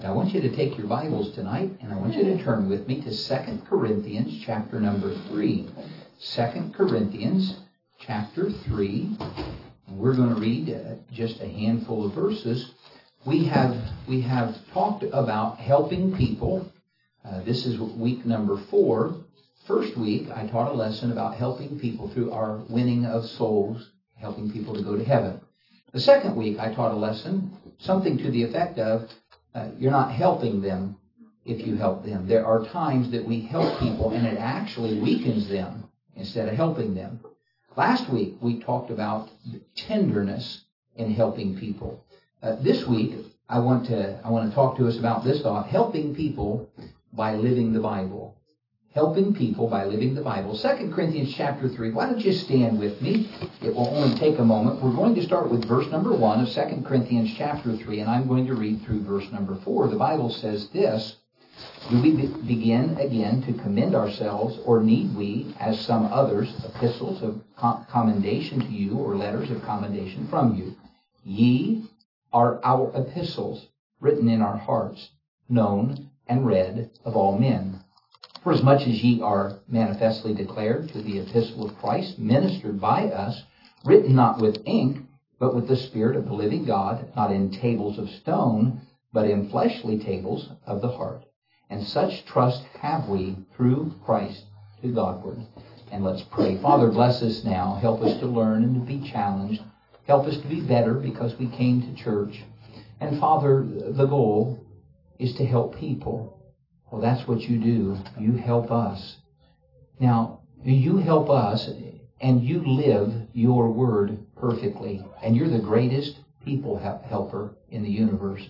I want you to take your Bibles tonight, and I want you to turn with me to 2 Corinthians chapter number 3. 2 Corinthians chapter 3. And we're going to read just a handful of verses. We have talked about helping people. This is week number 4. First week, I taught a lesson about helping people through our winning of souls, helping people to go to heaven. The second week, I taught a lesson, something to the effect of, you're not helping them if you help them. There are times that we help people and it actually weakens them instead of helping them. Last week, we talked about tenderness in helping people. This week, I want to talk to us about this thought, helping people by living the Bible. Helping people by living the Bible. 2 Corinthians chapter 3. Why don't you stand with me? It will only take a moment. We're going to start with verse number 1 of 2 Corinthians chapter 3, and I'm going to read through verse number 4. The Bible says this, "Do we begin again to commend ourselves, or need we, as some others, epistles of commendation to you, or letters of commendation from you? Ye are our epistles, written in our hearts, known and read of all men. For as much as ye are manifestly declared to the epistle of Christ, ministered by us, written not with ink, but with the Spirit of the living God, not in tables of stone, but in fleshly tables of the heart. And such trust have we through Christ to Godward." And let's pray. Father, bless us now. Help us to learn and to be challenged. Help us to be better because we came to church. And Father, the goal is to help people. Well, that's what you do. You help us. Now, you help us, and you live your word perfectly. And you're the greatest people helper in the universe.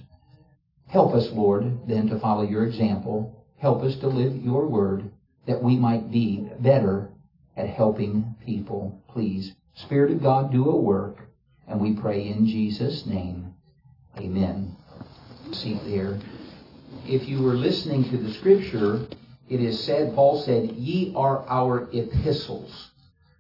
Help us, Lord, then to follow your example. Help us to live your word, that we might be better at helping people. Please, Spirit of God, do a work. And we pray in Jesus' name. Amen. See there. If you were listening to the scripture, it is said, Paul said, ye are our epistles.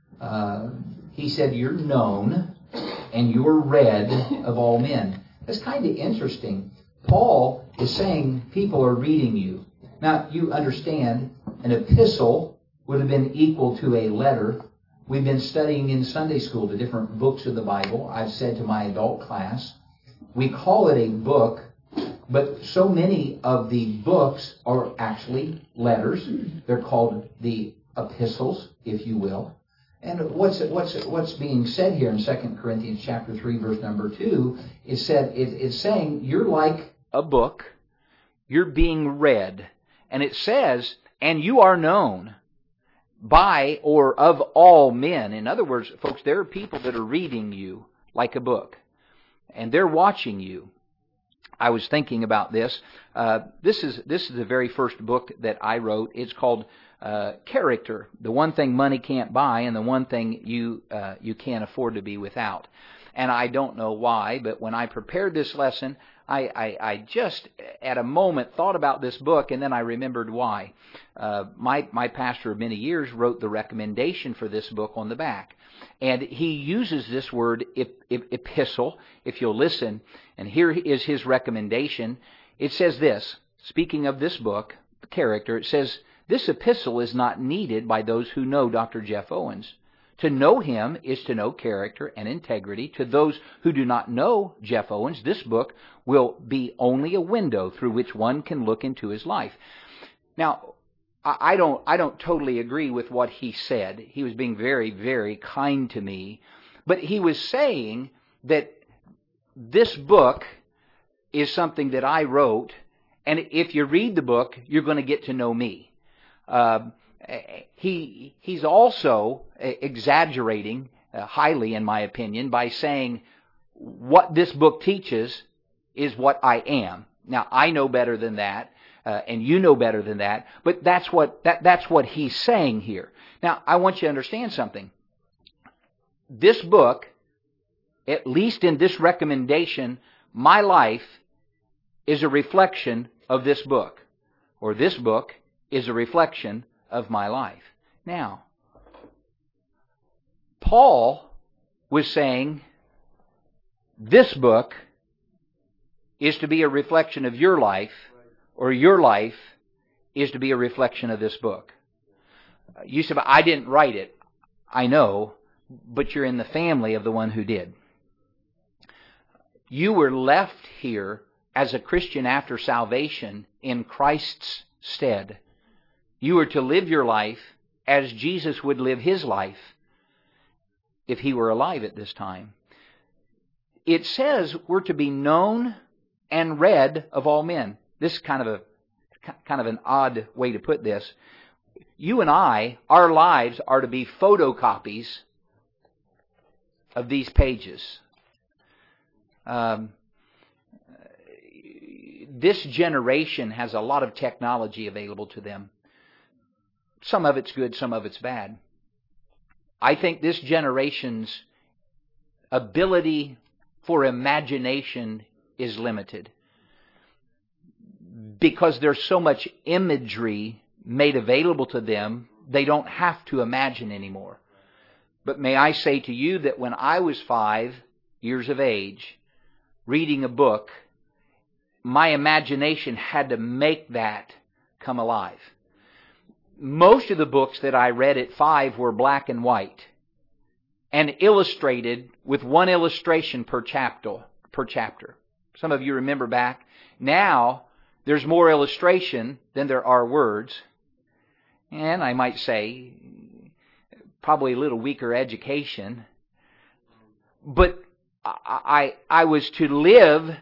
He said, you're known and you're read of all men. That's kind of interesting. Paul is saying people are reading you. Now, you understand, an epistle would have been equal to a letter. We've been studying in Sunday school the different books of the Bible. I've said to my adult class, we call it a book, but so many of the books are actually letters. They're called the epistles, if you will. And what's being said here in 2 Corinthians chapter 3, verse number 2, it's saying you're like a book. You're being read. And it says, and you are known by or of all men. In other words, folks, there are people that are reading you like a book. And they're watching you. I was thinking about this. This is the very first book that I wrote. It's called Character, the one thing money can't buy and the one thing you can't afford to be without. And I don't know why, but when I prepared this lesson, I just at a moment thought about this book, and then I remembered why. My pastor of many years wrote the recommendation for this book on the back. And he uses this word epistle, if you'll listen. And here is his recommendation. It says this, speaking of this book, Character, it says, this epistle is not needed by those who know Dr. Jeff Owens. To know him is to know character and integrity. To those who do not know Jeff Owens, this book will be only a window through which one can look into his life. Now, I don't totally agree with what he said. He was being very, very kind to me. But he was saying that this book is something that I wrote, and if you read the book, you're going to get to know me. He's also exaggerating highly, in my opinion, by saying what this book teaches is what I am. Now, I know better than that. And you know better than that, but that's what he's saying here. Now, I want you to understand something. This book, at least in this recommendation, my life is a reflection of this book, or this book is a reflection of my life. Now, Paul was saying this book is to be a reflection of your life, or your life is to be a reflection of this book. You said, I didn't write it. I know, but you're in the family of the one who did. You were left here as a Christian after salvation in Christ's stead. You were to live your life as Jesus would live His life if He were alive at this time. It says we're to be known and read of all men. This is kind of an odd way to put this. You and I, our lives are to be photocopies of these pages. This generation has a lot of technology available to them. Some of it's good, some of it's bad. I think this generation's ability for imagination is limited because there's so much imagery made available to them, they don't have to imagine anymore. But may I say to you that when I was 5 years of age, reading a book, my imagination had to make that come alive. Most of the books that I read at 5 were black and white and illustrated with one illustration per chapter. Some of you remember back. Now, there's more illustration than there are words. And I might say, probably a little weaker education. But I was to live,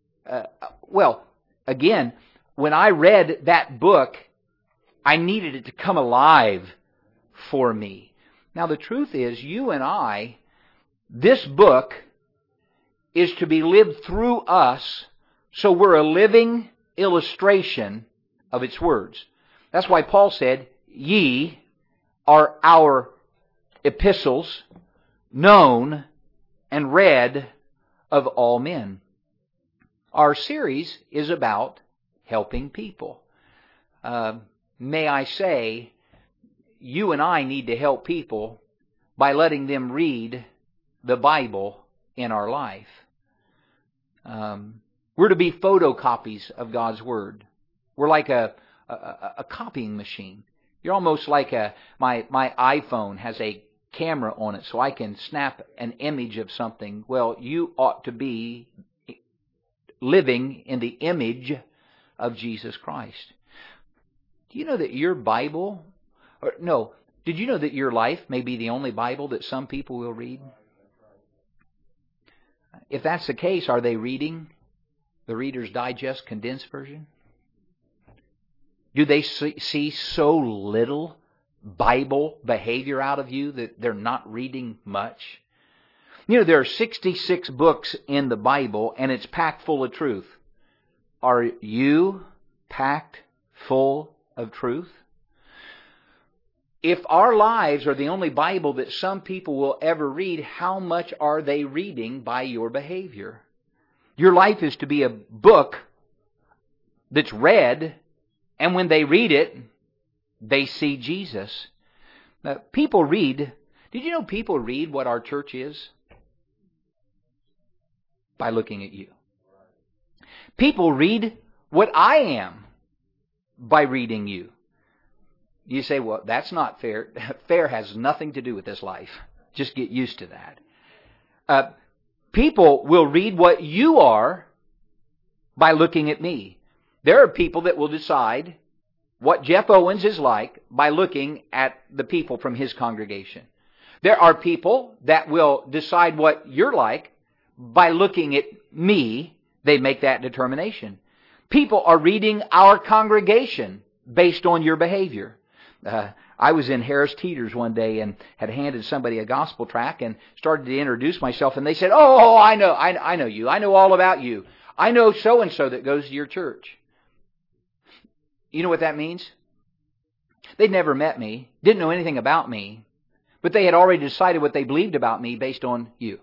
again, when I read that book, I needed it to come alive for me. Now the truth is, you and I, this book is to be lived through us, so we're a living illustration of its words. That's why Paul said, ye are our epistles, known and read of all men. Our series is about helping people. May I say, you and I need to help people by letting them read the Bible in our life. We're to be photocopies of God's Word. We're like a copying machine. You're almost like my iPhone has a camera on it so I can snap an image of something. Well, you ought to be living in the image of Jesus Christ. Do you know that your Bible, did you know that your life may be the only Bible that some people will read? If that's the case, are they reading the Reader's Digest condensed version? Do they see so little Bible behavior out of you that they're not reading much? You know, there are 66 books in the Bible, and it's packed full of truth. Are you packed full of truth? If our lives are the only Bible that some people will ever read, how much are they reading by your behavior? Your life is to be a book that's read, and when they read it, they see Jesus. Now, people read. Did you know people read what our church is? By looking at you. People read what I am by reading you. You say, well, that's not fair. Fair has nothing to do with this life. Just get used to that. People will read what you are by looking at me. There are people that will decide what Jeff Owens is like by looking at the people from his congregation. There are people that will decide what you're like by looking at me. They make that determination. People are reading our congregation based on your behavior. I was in Harris Teeter's one day and had handed somebody a gospel tract and started to introduce myself, and they said, "Oh, I know you. I know all about you. I know so-and-so that goes to your church." You know what that means? They'd never met me, didn't know anything about me, but they had already decided what they believed about me based on you.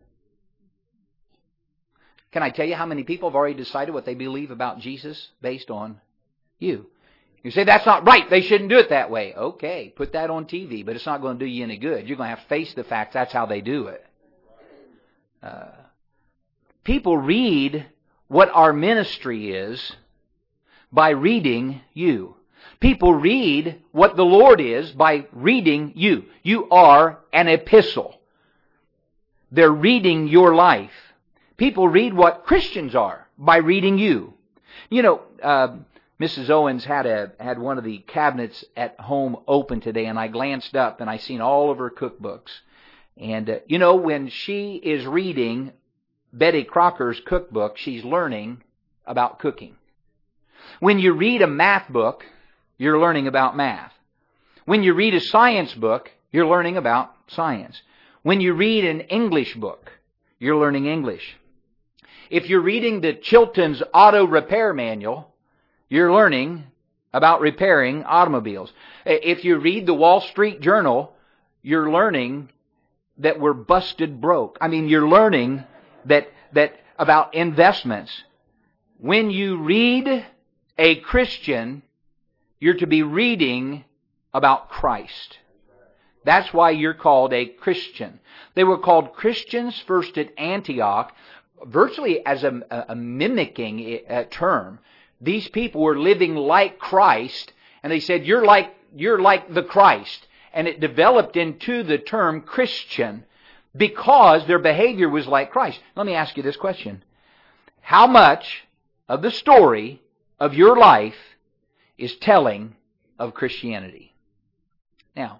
Can I tell you how many people have already decided what they believe about Jesus based on you? You say, that's not right. They shouldn't do it that way. Okay, put that on TV, but it's not going to do you any good. You're going to have to face the fact that's how they do it. People read what our ministry is by reading you. People read what the Lord is by reading you. You are an epistle. They're reading your life. People read what Christians are by reading you. You know, Mrs. Owens had one of the cabinets at home open today, and I glanced up and I seen all of her cookbooks. And you know, when she is reading Betty Crocker's cookbook, she's learning about cooking. When you read a math book, you're learning about math. When you read a science book, you're learning about science. When you read an English book, you're learning English. If you're reading the Chilton's Auto Repair Manual, you're learning about repairing automobiles. If you read the Wall Street Journal, you're learning that we're busted broke. I mean, you're learning that about investments. When you read a Christian, you're to be reading about Christ. That's why you're called a Christian. They were called Christians first at Antioch, virtually as a mimicking term. These people were living like Christ, and they said, you're like the Christ. And it developed into the term Christian because their behavior was like Christ. Let me ask you this question. How much of the story of your life is telling of Christianity? Now,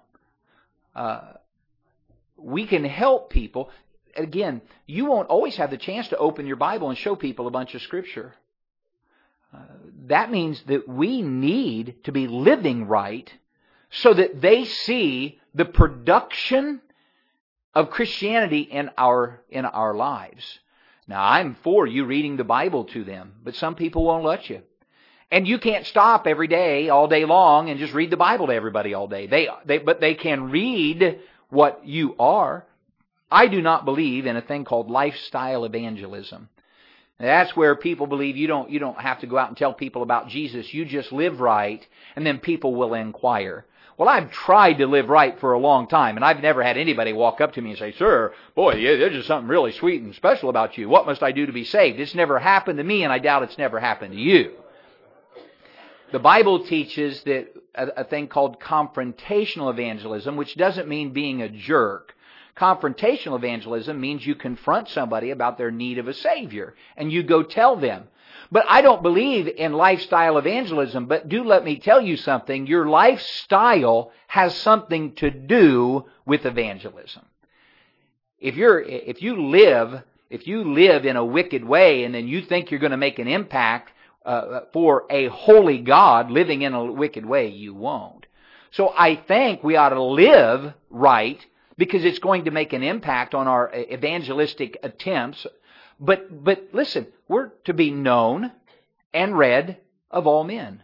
we can help people. Again, you won't always have the chance to open your Bible and show people a bunch of Scripture. That means that we need to be living right so that they see the production of Christianity in our lives. Now, I'm for you reading the Bible to them, but some people won't let you. And you can't stop every day, all day long, and just read the Bible to everybody all day. But they can read what you are. I do not believe in a thing called lifestyle evangelism. That's where people believe you don't have to go out and tell people about Jesus. You just live right, and then people will inquire. Well, I've tried to live right for a long time, and I've never had anybody walk up to me and say, "Sir, boy, there's just something really sweet and special about you. What must I do to be saved?" It's never happened to me, and I doubt it's never happened to you. The Bible teaches that a thing called confrontational evangelism, which doesn't mean being a jerk. Confrontational evangelism means you confront somebody about their need of a Savior, and you go tell them. But I don't believe in lifestyle evangelism, but do let me tell you something. Your lifestyle has something to do with evangelism. If you live in a wicked way and then you think you're going to make an impact for a holy God living in a wicked way, you won't. So I think we ought to live right because it's going to make an impact on our evangelistic attempts. But listen, we're to be known and read of all men.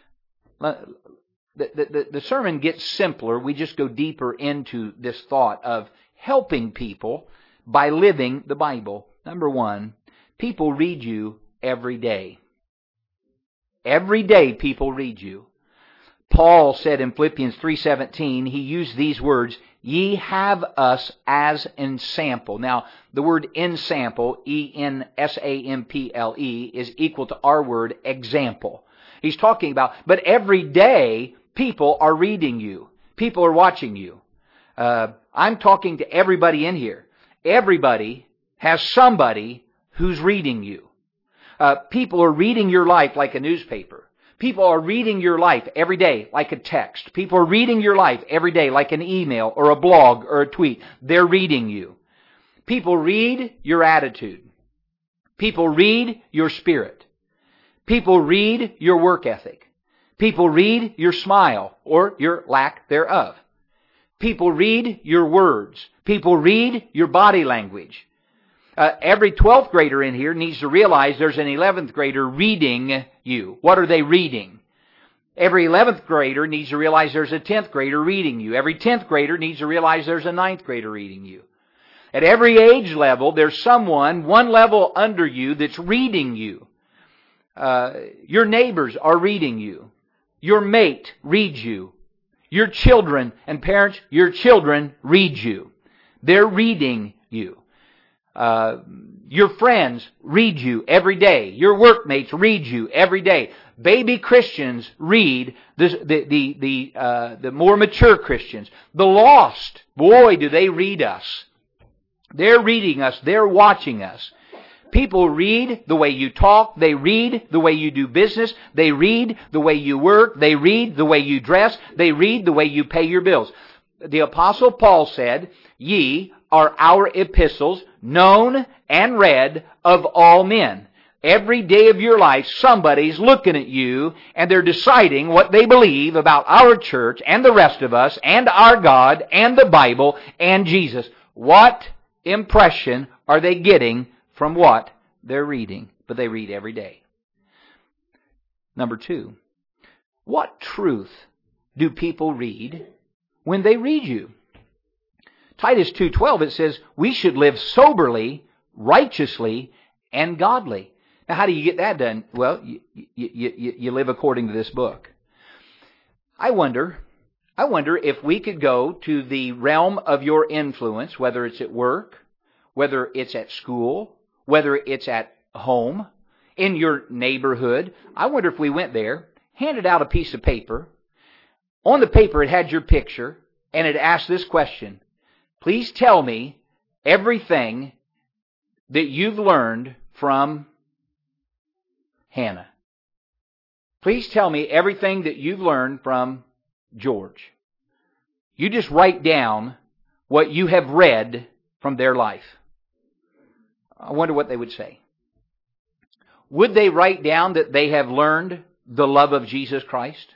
The sermon gets simpler. We just go deeper into this thought of helping people by living the Bible. Number one, people read you every day. Every day people read you. Paul said in Philippians 3:17, he used these words, "Ye have us as ensample." Now, the word ensample, E-N-S-A-M-P-L-E, is equal to our word example. He's talking about, but every day people are reading you. People are watching you. I'm talking to everybody in here. Everybody has somebody who's reading you. People are reading your life like a newspaper. People are reading your life every day like a text. People are reading your life every day like an email or a blog or a tweet. They're reading you. People read your attitude. People read your spirit. People read your work ethic. People read your smile or your lack thereof. People read your words. People read your body language. Every 12th grader in here needs to realize there's an 11th grader reading you. What are they reading? Every 11th grader needs to realize there's a 10th grader reading you. Every 10th grader needs to realize there's a 9th grader reading you. At every age level, there's someone one level under you that's reading you. Your neighbors are reading you. Your mate reads you. Your children and parents, your children read you. They're reading you. Your friends read you every day. Your workmates read you every day. Baby Christians read the more mature Christians. The lost, boy, do they read us. They're reading us. They're watching us. People read the way you talk. They read the way you do business. They read the way you work. They read the way you dress. They read the way you pay your bills. The Apostle Paul said, "Ye are our epistles, known and read of all men." Every day of your life, somebody's looking at you and they're deciding what they believe about our church and the rest of us and our God and the Bible and Jesus. What impression are they getting from what they're reading? But they read every day. Number 2, what truth do people read when they read you? Titus 2:12, it says, we should live soberly, righteously, and godly. Now, how do you get that done? Well, you live according to this book. I wonder if we could go to the realm of your influence, whether it's at work, whether it's at school, whether it's at home, in your neighborhood. I wonder if we went there, handed out a piece of paper. On the paper, it had your picture, and it asked this question: please tell me everything that you've learned from Hannah. Please tell me everything that you've learned from George. You just write down what you have read from their life. I wonder what they would say. Would they write down that they have learned the love of Jesus Christ?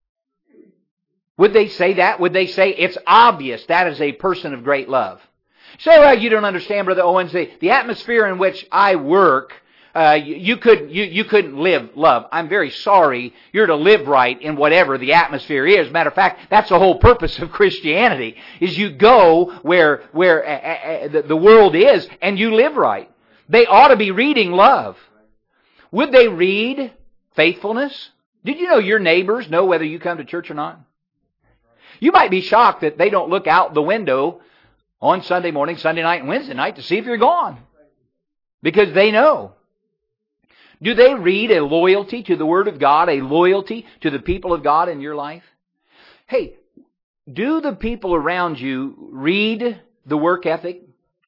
Would they say that? Would they say it's obvious that is a person of great love? Say, well, you don't understand, Brother Owens. The atmosphere in which I work, you couldn't live love. I'm very sorry. You're to live right in whatever the atmosphere is. Matter of fact, that's the whole purpose of Christianity, is you go where the world is and you live right. They ought to be reading love. Would they read faithfulness? Did you know your neighbors know whether you come to church or not? You might be shocked that they don't look out the window on Sunday morning, Sunday night, and Wednesday night to see if you're gone, because they know. Do they read a loyalty to the Word of God, a loyalty to the people of God in your life? Hey, do the people around you read the work ethic?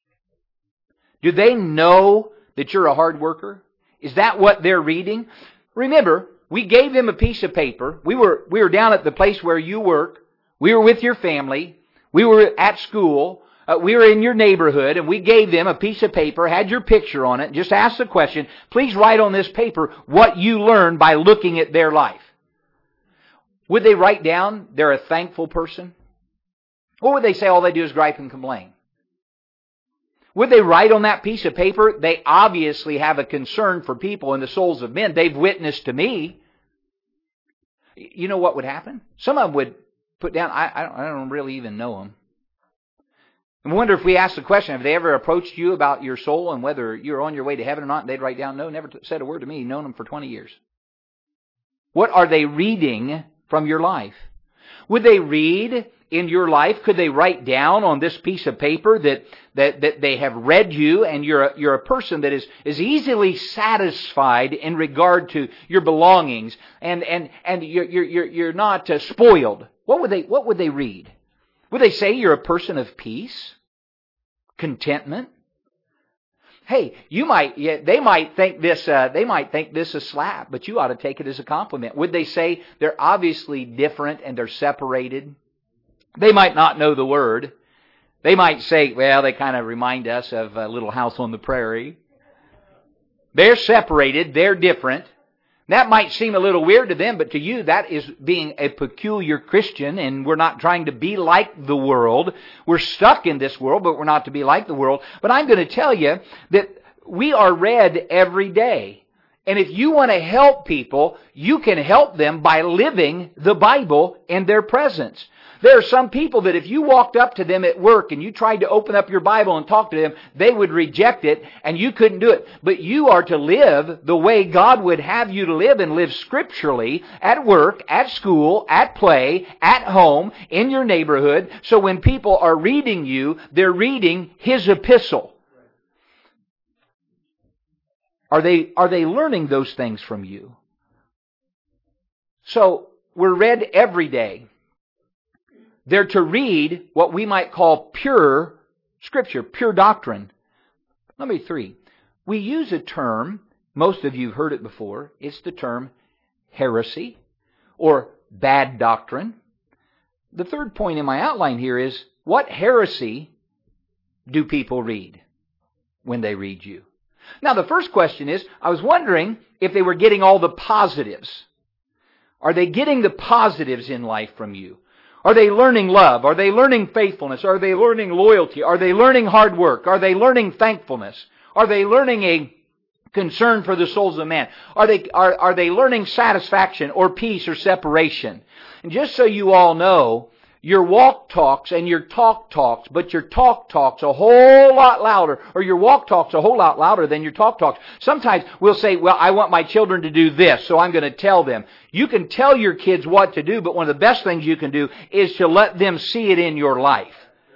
Do they know that you're a hard worker? Is that what they're reading? Remember, we gave them a piece of paper. We were down at the place where you work. We were with your family. We were at school. We were in your neighborhood, and we gave them a piece of paper, had your picture on it, just asked the question, please write on this paper what you learned by looking at their life. Would they write down they're a thankful person? Or would they say all they do is gripe and complain? Would they write on that piece of paper, they obviously have a concern for people and the souls of men. They've witnessed to me. You know what would happen? Some of them would put down, I don't really even know them. I wonder if we ask the question, have they ever approached you about your soul and whether you're on your way to heaven or not? And they'd write down, no, never said a word to me. Known them for 20 years. What are they reading from your life? Would they read in your life? Could they write down on this piece of paper that they have read you and you're a person that is easily satisfied in regard to your belongings and you're not spoiled? What would they read? Would they say you're a person of peace? Contentment? Hey, they might think this a slap, but you ought to take it as a compliment. Would they say they're obviously different and they're separated? They might not know the word. They might say, well, they kind of remind us of Little House on the Prairie. They're separated, they're different. That might seem a little weird to them, but to you, that is being a peculiar Christian, and we're not trying to be like the world. We're stuck in this world, but we're not to be like the world. But I'm going to tell you that we are read every day. And if you want to help people, you can help them by living the Bible in their presence. There are some people that if you walked up to them at work and you tried to open up your Bible and talk to them, they would reject it and you couldn't do it. But you are to live the way God would have you to live, and live scripturally at work, at school, at play, at home, in your neighborhood. So when people are reading you, they're reading His epistle. Are they learning those things from you? So, we're read every day. They're to read what we might call pure Scripture, pure doctrine. Number 3, we use a term, most of you have heard it before, it's the term heresy or bad doctrine. The third point in my outline here is, what heresy do people read when they read you? Now the first question is, I was wondering if they were getting all the positives. Are they getting the positives in life from you? Are they learning love? Are they learning faithfulness? Are they learning loyalty? Are they learning hard work? Are they learning thankfulness? Are they learning a concern for the souls of man? Are they learning satisfaction or peace or separation? And just so you all know, your walk talks and your talk talks, but your talk talks a whole lot louder, or your walk talks a whole lot louder than your talk talks. Sometimes we'll say, well, I want my children to do this, so I'm going to tell them. You can tell your kids what to do, but one of the best things you can do is to let them see it in your life.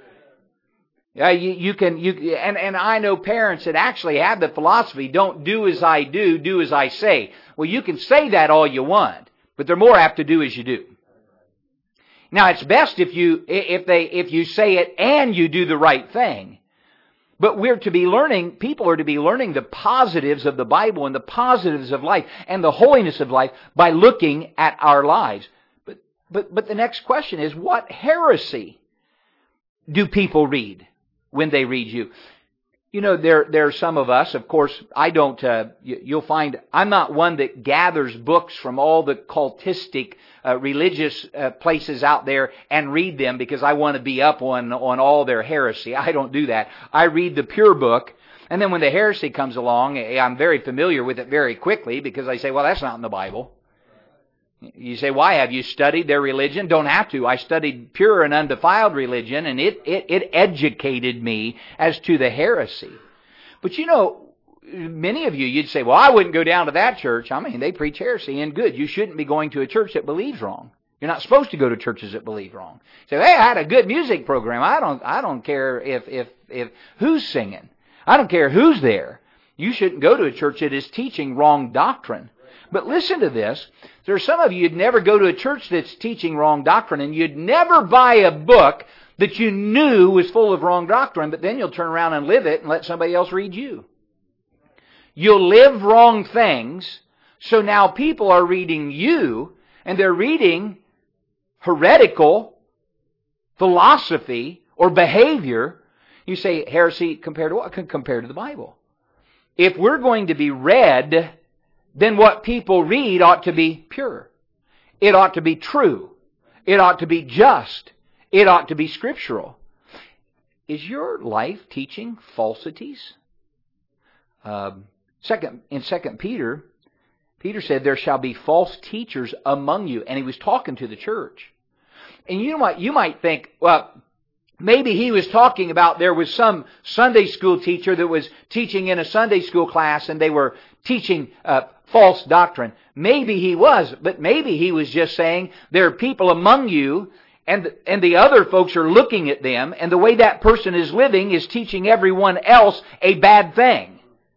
And I know parents that actually have the philosophy, don't do as I do as I say. Well, you can say that all you want, but they're more apt to do as you do. Now, it's best if you say it and you do the right thing. But people are to be learning the positives of the Bible and the positives of life and the holiness of life by looking at our lives. But the next question is, what heresy do people read when they read you? You know, there are some of us, of course, you'll find, I'm not one that gathers books from all the cultistic religious places out there and read them because I want to be up on all their heresy. I don't do that. I read the pure book, and then when the heresy comes along, I'm very familiar with it very quickly because I say, well, that's not in the Bible. You say, why? Have you studied their religion? Don't have to. I studied pure and undefiled religion, and it educated me as to the heresy. But you know, many of you'd say, well, I wouldn't go down to that church. I mean, they preach heresy, and good. You shouldn't be going to a church that believes wrong. You're not supposed to go to churches that believe wrong. Say, hey, I had a good music program. I don't care if who's singing. I don't care who's there. You shouldn't go to a church that is teaching wrong doctrine. But listen to this. There are some of you'd never go to a church that's teaching wrong doctrine, and you'd never buy a book that you knew was full of wrong doctrine, but then you'll turn around and live it and let somebody else read you. You'll live wrong things, so now people are reading you, and they're reading heretical philosophy or behavior. You say, heresy compared to what? Compared to the Bible. If we're going to be read, then what people read ought to be pure. It ought to be true. It ought to be just. It ought to be scriptural. Is your life teaching falsities? In 2 Peter, Peter said, there shall be false teachers among you. And he was talking to the church. And you might think, well, maybe he was talking about there was some Sunday school teacher that was teaching in a Sunday school class and they were teaching false doctrine. Maybe he was, but maybe he was just saying there are people among you and the other folks are looking at them, and the way that person is living is teaching everyone else a bad thing.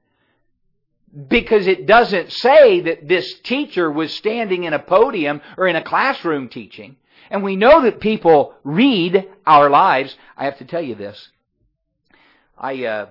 Because it doesn't say that this teacher was standing in a podium or in a classroom teaching. And we know that people read our lives. I have to tell you this. I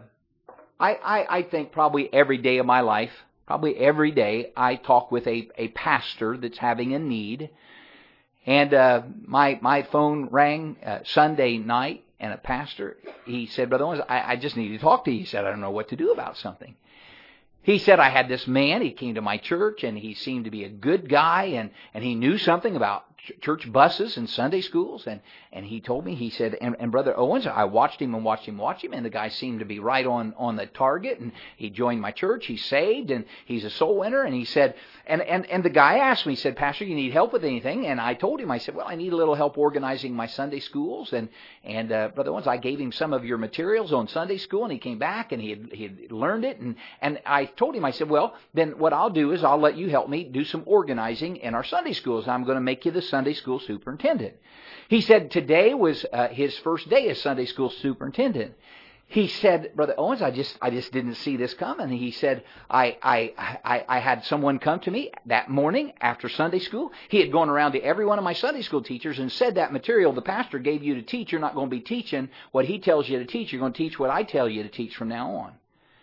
think probably every day of my life, probably every day, I talk with a pastor that's having a need. And my phone rang Sunday night, and a pastor, he said, Brother Owens, I just need to talk to you. He said, I don't know what to do about something. He said, I had this man, he came to my church, and he seemed to be a good guy, and he knew something about church buses and Sunday schools, and he told me, he said, and Brother Owens, I watched him, and the guy seemed to be right on the target, and he joined my church, he's saved, and he's a soul winner, and he said, and the guy asked me, he said, Pastor, you need help with anything? And I told him, I said, well, I need a little help organizing my Sunday schools, and Brother Owens, I gave him some of your materials on Sunday school, and he came back, and he had learned it, and I told him, I said, well, then what I'll do is I'll let you help me do some organizing in our Sunday schools. I'm going to make you the Sunday school superintendent. He said today was his first day as Sunday school superintendent. he said, Brother Owens, I just didn't see this coming. He said, I had someone come to me that morning after Sunday school. He had gone around to every one of my Sunday school teachers and said that material the pastor gave you to teach, you're not going to be teaching what he tells you to teach. You're going to teach what I tell you to teach from now on.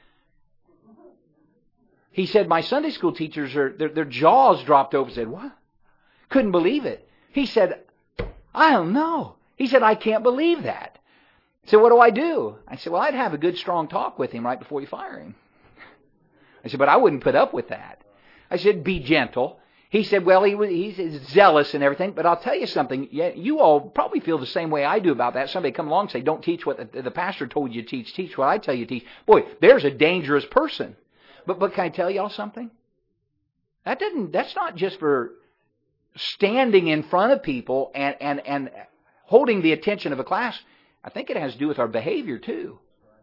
He said, my Sunday school teachers, their jaws dropped open and said, what? Couldn't believe it. He said, I don't know. He said, I can't believe that. I said, what do I do? I said, well, I'd have a good strong talk with him right before you fire him. I said, but I wouldn't put up with that. I said, be gentle. He said, well, he's zealous and everything, but I'll tell you something. You all probably feel the same way I do about that. Somebody come along and say, don't teach what the pastor told you to teach. Teach what I tell you to teach. Boy, there's a dangerous person. But can I tell y'all something? That's not just for standing in front of people and holding the attention of a class. I think it has to do with our behavior too.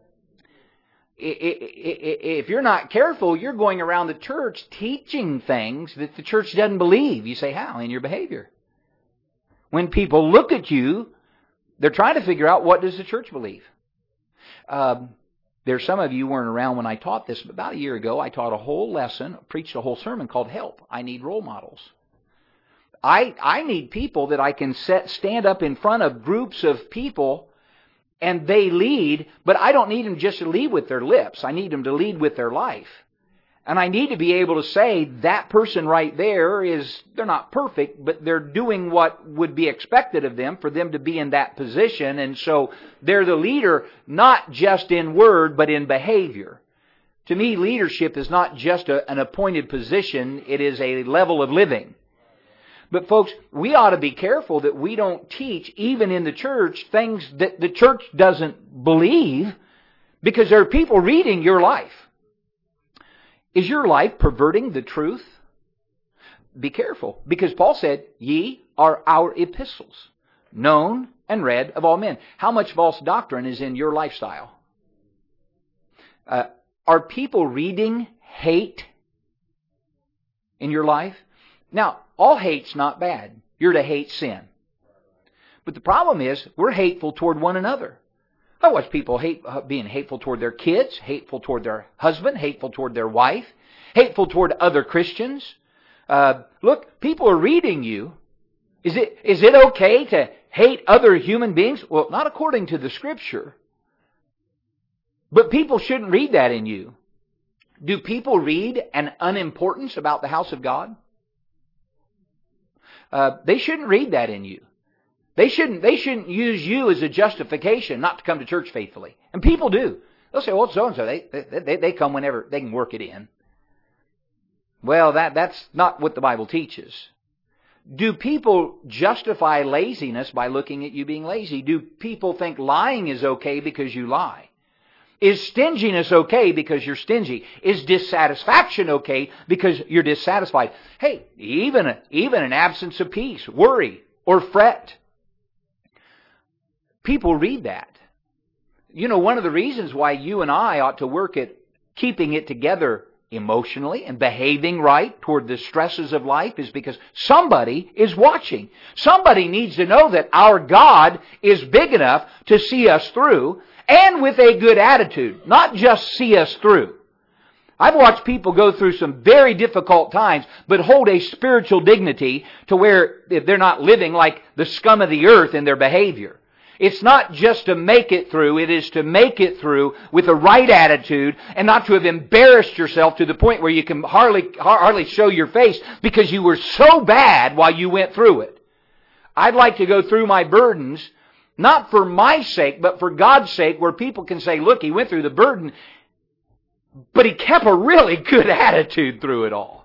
If you're not careful, you're going around the church teaching things that the church doesn't believe. You say, how? In your behavior. When people look at you, they're trying to figure out, what does the church believe? There's some of you who weren't around when I taught this, but about a year ago I taught a whole lesson, preached a whole sermon called Help. I need role models. I need people that I can stand up in front of groups of people and they lead, but I don't need them just to lead with their lips. I need them to lead with their life. And I need to be able to say, that person right there they're not perfect, but they're doing what would be expected of them for them to be in that position. And so they're the leader, not just in word, but in behavior. To me, leadership is not just an appointed position, it is a level of living. But folks, we ought to be careful that we don't teach, even in the church, things that the church doesn't believe, because there are people reading your life. Is your life perverting the truth? Be careful, because Paul said, ye are our epistles, known and read of all men. How much false doctrine is in your lifestyle? Are people reading hate in your life? Now, all hate's not bad. You're to hate sin. But the problem is, we're hateful toward one another. I watch people being hateful toward their kids, hateful toward their husband, hateful toward their wife, hateful toward other Christians. Look, people are reading you. Is it okay to hate other human beings? Well, not according to the Scripture. But people shouldn't read that in you. Do people read an unimportance about the house of God? They shouldn't read that in you. They shouldn't use you as a justification not to come to church faithfully. And people do. They'll say, well, so-and-so, they come whenever they can work it in. Well, that's not what the Bible teaches. Do people justify laziness by looking at you being lazy? Do people think lying is okay because you lie? Is stinginess okay because you're stingy? Is dissatisfaction okay because you're dissatisfied? Hey, even an absence of peace, worry, or fret. People read that. You know, one of the reasons why you and I ought to work at keeping it together emotionally and behaving right toward the stresses of life is because somebody is watching. Somebody needs to know that our God is big enough to see us through, and with a good attitude, not just see us through. I've watched people go through some very difficult times, but hold a spiritual dignity to where they're not living like the scum of the earth in their behavior. It's not just to make it through, it is to make it through with the right attitude and not to have embarrassed yourself to the point where you can hardly show your face because you were so bad while you went through it. I'd like to go through my burdens, not for my sake, but for God's sake, where people can say, look, he went through the burden, but he kept a really good attitude through it all.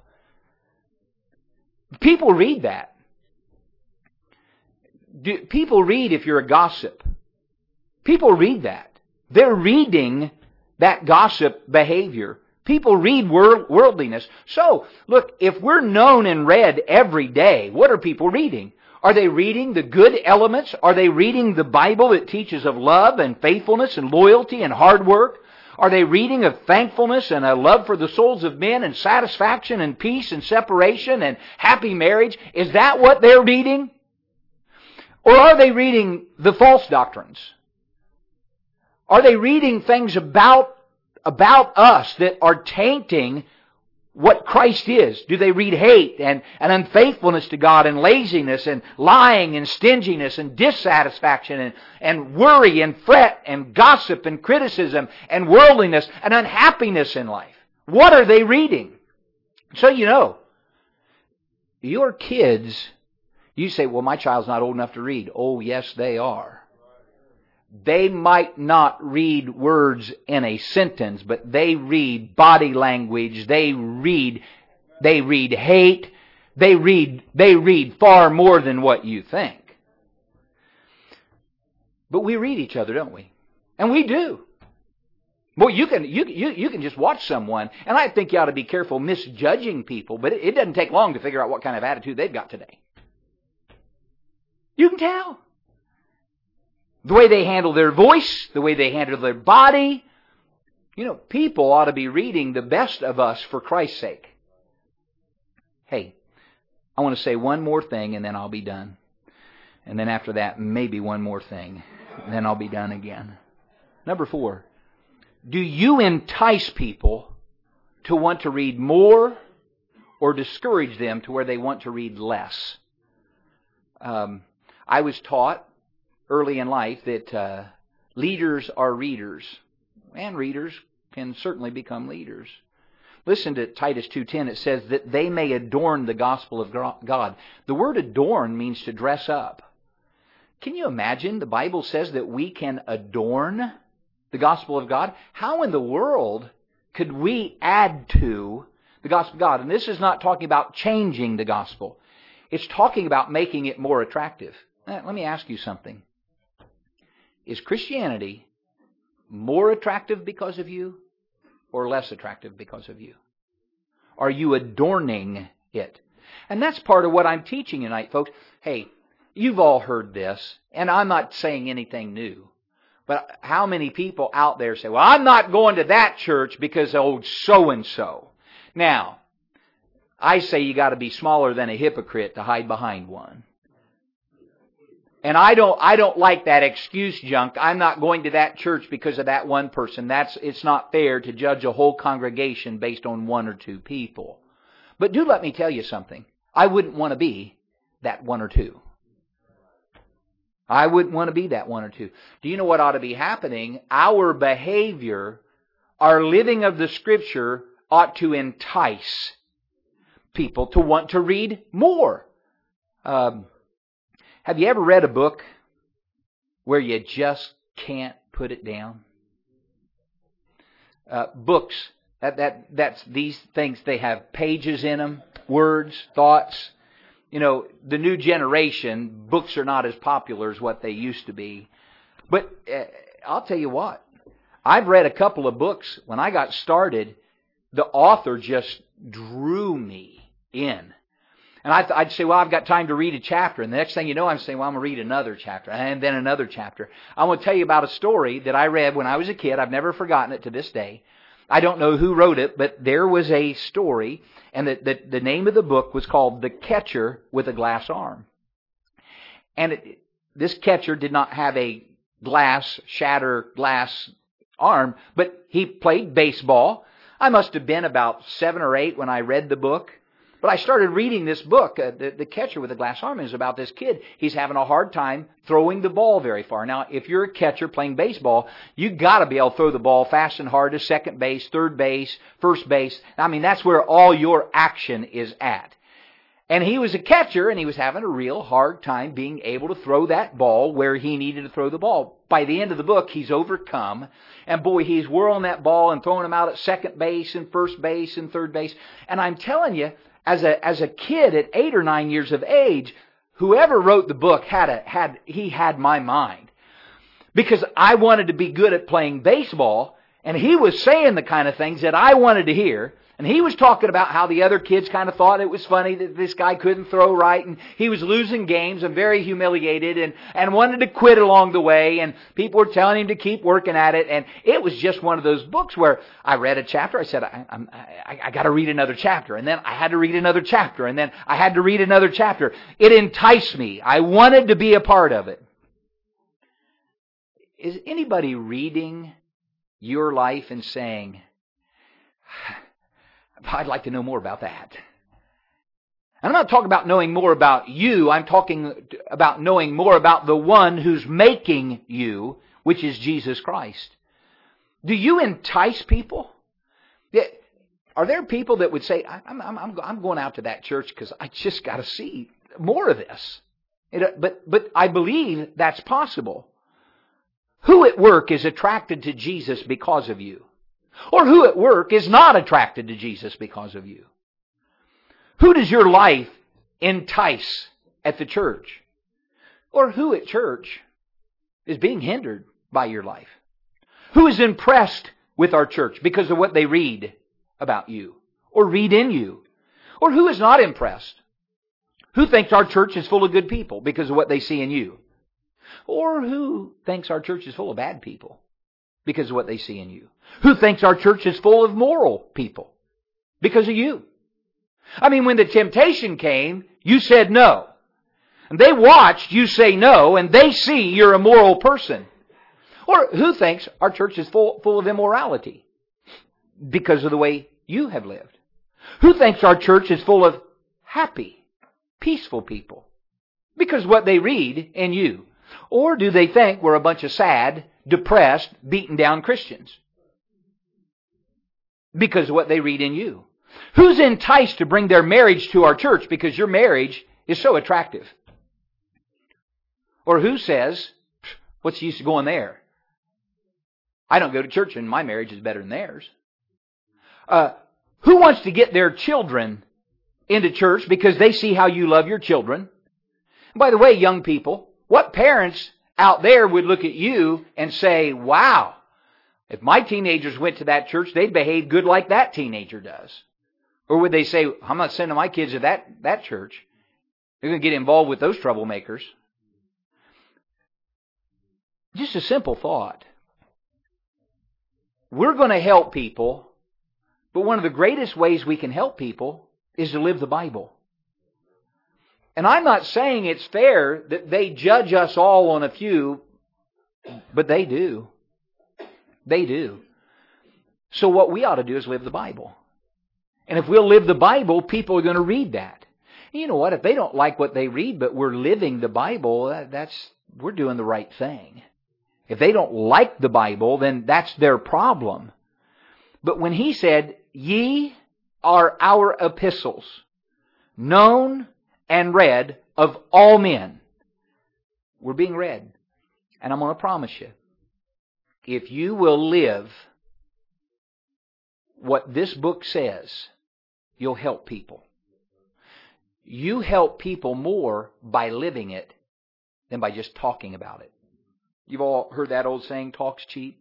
People read that. People read if you're a gossip. People read that. They're reading that gossip behavior. People read worldliness. So, look, if we're known and read every day, what are people reading? Are they reading the good elements? Are they reading the Bible that teaches of love and faithfulness and loyalty and hard work? Are they reading of thankfulness and a love for the souls of men and satisfaction and peace and separation and happy marriage? Is that what they're reading? Or are they reading the false doctrines? Are they reading things about us that are tainting what Christ is? Do they read hate and unfaithfulness to God and laziness and lying and stinginess and dissatisfaction and worry and fret and gossip and criticism and worldliness and unhappiness in life? What are they reading? So you know, your kids, you say, well, my child's not old enough to read. Oh, yes, they are. They might not read words in a sentence, but they read body language. They read hate. They read far more than what you think. But we read each other, don't we? And we do. Well, you can just watch someone, and I think you ought to be careful misjudging people, but it doesn't take long to figure out what kind of attitude they've got today. You can tell. The way they handle their voice, the way they handle their body. You know, people ought to be reading the best of us for Christ's sake. Hey, I want to say one more thing and then I'll be done. And then after that, maybe one more thing. And then I'll be done again. Number 4. Do you entice people to want to read more or discourage them to where they want to read less? I was taught early in life that leaders are readers, and readers can certainly become leaders. Listen to Titus 2:10. It says that they may adorn the gospel of God. The word adorn means to dress up. Can you imagine? The Bible says that we can adorn the gospel of God. How in the world could we add to the gospel of God? And this is not talking about changing the gospel. It's talking about making it more attractive. Now, let me ask you something. Is Christianity more attractive because of you or less attractive because of you? Are you adorning it? And that's part of what I'm teaching tonight, folks. Hey, you've all heard this, and I'm not saying anything new. But how many people out there say, well, I'm not going to that church because old so-and-so. Now, I say you got to be smaller than a hypocrite to hide behind one. And I don't like that excuse junk. I'm not going to that church because of that one person. It's not fair to judge a whole congregation based on one or two people. But do let me tell you something. I wouldn't want to be that one or two. I wouldn't want to be that one or two. Do you know what ought to be happening? Our behavior, our living of the Scripture ought to entice people to want to read more. Have you ever read a book where you just can't put it down? Books, that's these things, they have pages in them, words, thoughts. You know, the new generation, books are not as popular as what they used to be. But I'll tell you what, I've read a couple of books. When I got started, the author just drew me in. And I'd say, well, I've got time to read a chapter. And the next thing you know, I'm saying, well, I'm going to read another chapter. And then another chapter. I want to tell you about a story that I read when I was a kid. I've never forgotten it to this day. I don't know who wrote it, but there was a story. And the name of the book was called The Catcher with a Glass Arm. And this catcher did not have a shatter glass arm, but he played baseball. I must have been about 7 or 8 when I read the book. But I started reading this book, The Catcher with a Glass Arm, is about this kid. He's having a hard time throwing the ball very far. Now, if you're a catcher playing baseball, you've got to be able to throw the ball fast and hard to second base, third base, first base. I mean, that's where all your action is at. And he was a catcher, and he was having a real hard time being able to throw that ball where he needed to throw the ball. By the end of the book, he's overcome. And boy, he's whirling that ball and throwing him out at second base and first base and third base. And I'm telling you, as a kid at 8 or 9 years of age, whoever wrote the book had my mind. Because I wanted to be good at playing baseball, and he was saying the kind of things that I wanted to hear. And he was talking about how the other kids kind of thought it was funny that this guy couldn't throw right, and he was losing games and very humiliated and wanted to quit along the way, and people were telling him to keep working at it. And it was just one of those books where I read a chapter, I said, I got to read another chapter, and then I had to read another chapter, and then I had to read another chapter. It enticed me. I wanted to be a part of it. Is anybody reading your life and saying, I'd like to know more about that? And I'm not talking about knowing more about you. I'm talking about knowing more about the one who's making you, which is Jesus Christ. Do you entice people? Are there people that would say, I'm going out to that church because I just got to see more of this? But I believe that's possible. Who at work is attracted to Jesus because of you? Or who at work is not attracted to Jesus because of you? Who does your life entice at the church? Or who at church is being hindered by your life? Who is impressed with our church because of what they read about you or read in you? Or who is not impressed? Who thinks our church is full of good people because of what they see in you? Or who thinks our church is full of bad people because of what they see in you? Who thinks our church is full of moral people because of you? I mean, when the temptation came, you said no. And they watched you say no, and they see you're a moral person. Or who thinks our church is full of immorality because of the way you have lived? Who thinks our church is full of happy, peaceful people because of what they read in you? Or do they think we're a bunch of sad, depressed, beaten down Christians because of what they read in you? Who's enticed to bring their marriage to our church because your marriage is so attractive? Or who says, what's the use of going there? I don't go to church and my marriage is better than theirs. Who wants to get their children into church because they see how you love your children? And by the way, young people, what parents out there would look at you and say, wow, if my teenagers went to that church, they'd behave good like that teenager does. Or would they say, I'm not sending my kids to that church. They're going to get involved with those troublemakers. Just a simple thought. We're going to help people, but one of the greatest ways we can help people is to live the Bible. And I'm not saying it's fair that they judge us all on a few, but they do. They do. So what we ought to do is live the Bible. And if we'll live the Bible, people are going to read that. And you know what? If they don't like what they read, but we're living the Bible, we're doing the right thing. If they don't like the Bible, then that's their problem. But when he said, ye are our epistles, known and read of all men, we're being read. And I'm going to promise you, if you will live what this book says, you'll help people. You help people more by living it than by just talking about it. You've all heard that old saying, talk's cheap?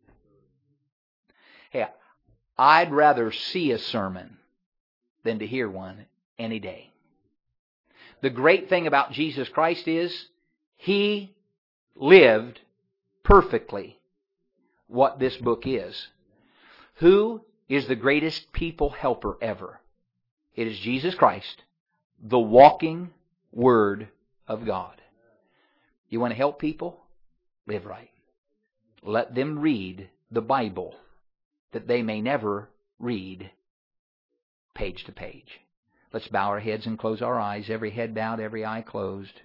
Hey, I'd rather see a sermon than to hear one any day. The great thing about Jesus Christ is He lived perfectly what this book is. Who is the greatest people helper ever? It is Jesus Christ, the walking Word of God. You want to help people? Live right. Let them read the Bible that they may never read page to page. Let's bow our heads and close our eyes. Every head bowed, every eye closed.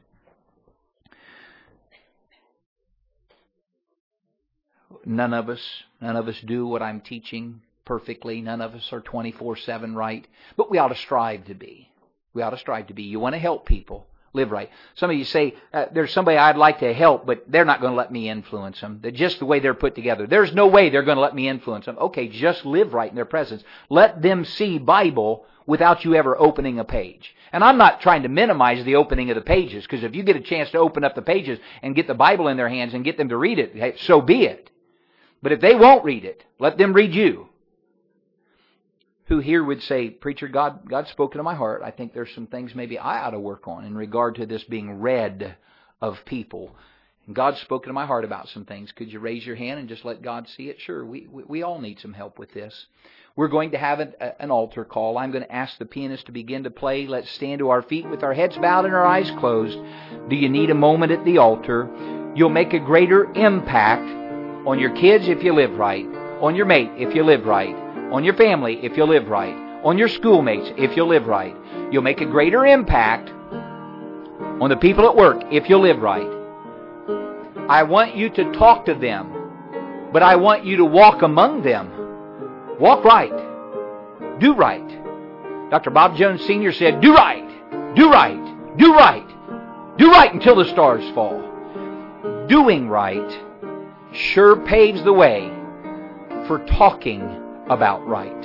None of us do what I'm teaching perfectly. None of us are 24/7 right. But we ought to strive to be. We ought to strive to be. You want to help people. Live right. Some of you say, there's somebody I'd like to help, but they're not going to let me influence them. They're just the way they're put together. There's no way they're going to let me influence them. Okay, just live right in their presence. Let them see Bible without you ever opening a page. And I'm not trying to minimize the opening of the pages, because if you get a chance to open up the pages and get the Bible in their hands and get them to read it, hey, so be it. But if they won't read it, let them read you. Who here would say, preacher, God's spoken to my heart. I think there's some things maybe I ought to work on in regard to this being read of people. And God's spoken to my heart about some things. Could you raise your hand and just let God see it? Sure, we all need some help with this. We're going to have an altar call. I'm going to ask the pianist to begin to play. Let's stand to our feet with our heads bowed and our eyes closed. Do you need a moment at the altar? You'll make a greater impact on your kids if you live right, on your mate if you live right, on your family if you live right, on your schoolmates if you live right. You'll make a greater impact on the people at work if you live right. I want you to talk to them, but I want you to walk among them. Walk right. Do right. Dr. Bob Jones Sr. said, do right. Do right. Do right. Do right until the stars fall. Doing right sure paves the way for talking about right.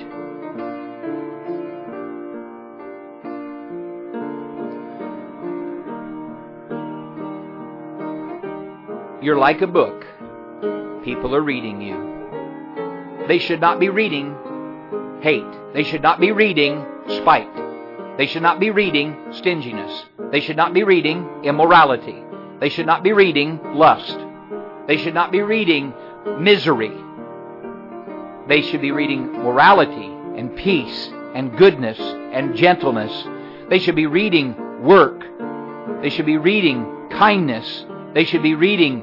You're like a book. People are reading you. They should not be reading hate. They should not be reading spite. They should not be reading stinginess. They should not be reading immorality. They should not be reading lust. They should not be reading misery. They should be reading morality and peace and goodness and gentleness. They should be reading work. They should be reading kindness. They should be reading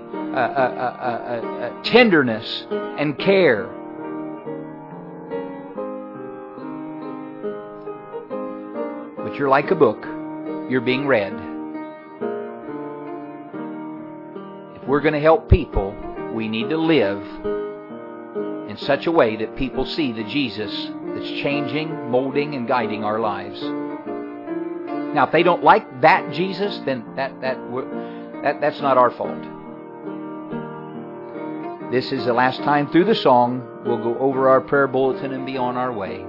tenderness and care. But you're like a book. You're being read. If we're going to help people, we need to live in such a way that people see the Jesus that's changing, molding, and guiding our lives. Now, if they don't like that Jesus, then that's not our fault. This is the last time through the song. We'll go over our prayer bulletin and be on our way.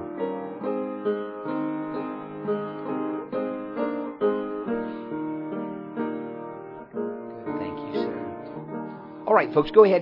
Thank you, sir. All right, folks, go ahead.